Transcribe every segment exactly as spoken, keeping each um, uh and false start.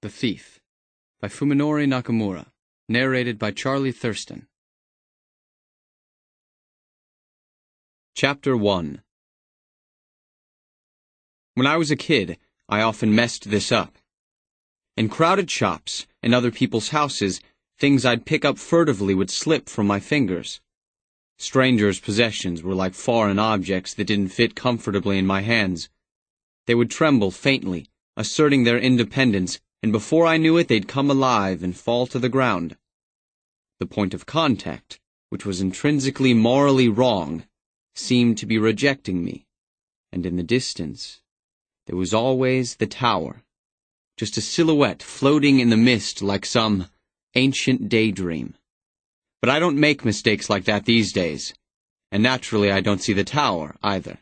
The Thief by Fuminori Nakamura, narrated by Charlie Thurston. Chapter one. When I was a kid, I often messed this up. In crowded shops and other people's houses, things I'd pick up furtively would slip from my fingers. Strangers' possessions were like foreign objects that didn't fit comfortably in my hands. They would tremble faintly, asserting their independence, and before I knew it they'd come alive and fall to the ground. The point of contact, which was intrinsically morally wrong, seemed to be rejecting me, and in the distance there was always the tower, just a silhouette floating in the mist like some ancient daydream. But I don't make mistakes like that these days, and naturally I don't see the tower either.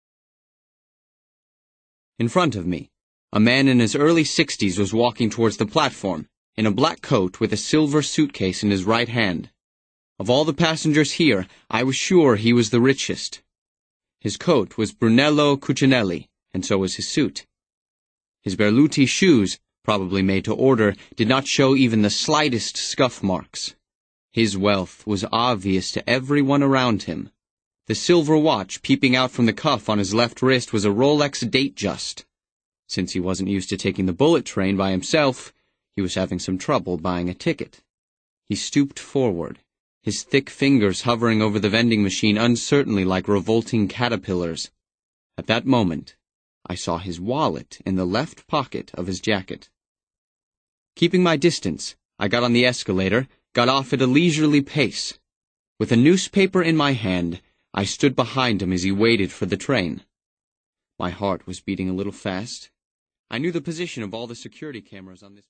In front of me, a man in his early sixties was walking towards the platform, in a black coat with a silver suitcase in his right hand. Of all the passengers here, I was sure he was the richest. His coat was Brunello Cucinelli, and so was his suit. His Berluti shoes, probably made to order, did not show even the slightest scuff marks. His wealth was obvious to everyone around him. The silver watch peeping out from the cuff on his left wrist was a Rolex Datejust. Since he wasn't used to taking the bullet train by himself, he was having some trouble buying a ticket. He stooped forward, his thick fingers hovering over the vending machine uncertainly like revolting caterpillars. At that moment, I saw his wallet in the left pocket of his jacket. Keeping my distance, I got on the escalator, got off at a leisurely pace. With a newspaper in my hand, I stood behind him as he waited for the train. My heart was beating a little fast. I knew the position of all the security cameras on this